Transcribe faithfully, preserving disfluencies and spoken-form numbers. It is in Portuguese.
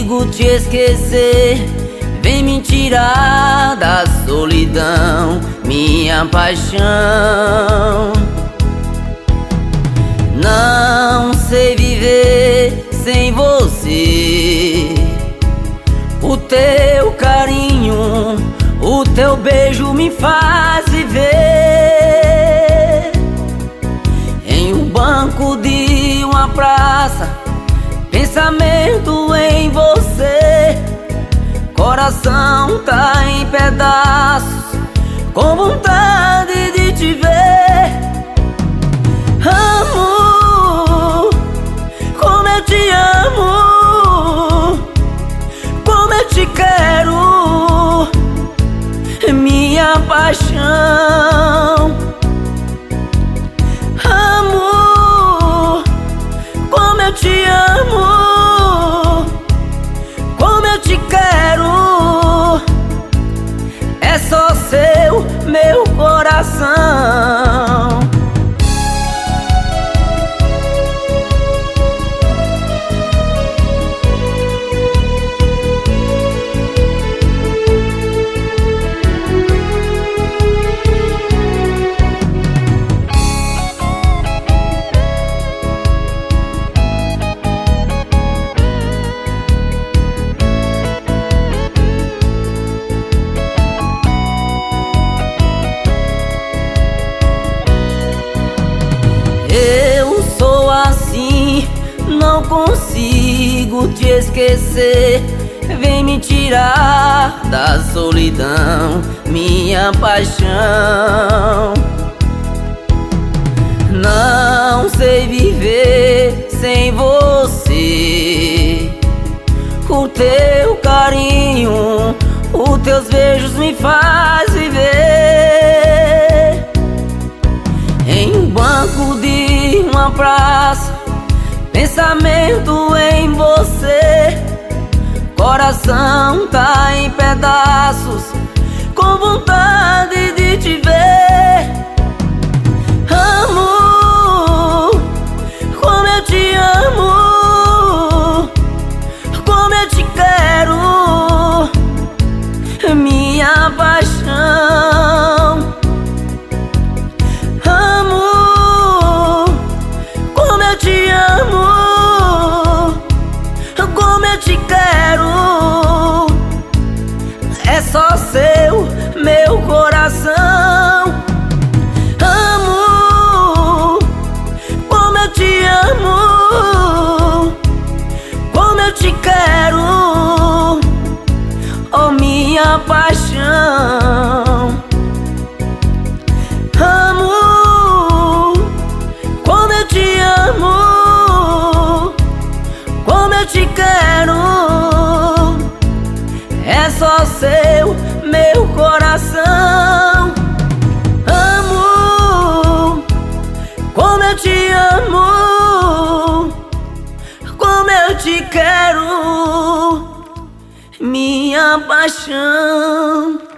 consigo te esquecer. Vem me tirar da solidão, minha paixão. Não sei viver sem você. O teu carinho, o teu beijo me faz viver. Em um banco de uma praça, pensamento em você. Coração tá em pedaços, com vontade de te ver. Amo, como eu te amo, como eu te quero, minha paixão. Amo, como eu te amo, como eu te quero. É só seu, meu coração. Eu sou assim, não consigo te esquecer. Vem me tirar da solidão, minha paixão. Não sei viver sem você. O teu carinho, os teus beijos me faz viver. Em um banco de uma praça, pensamento em você. Coração tá em pedaços, com vontade de te ver. Amo, como eu te amo, como eu te quero, minha paixão. Amo, como eu te amo, como eu te quero. É só seu, meu coração. Amo, como eu te amo, como eu te quero, oh minha paixão. Amo, como eu te amo, como eu te quero. É só seu, meu coração. Amo, como eu te amo, como eu te quero, minha paixão.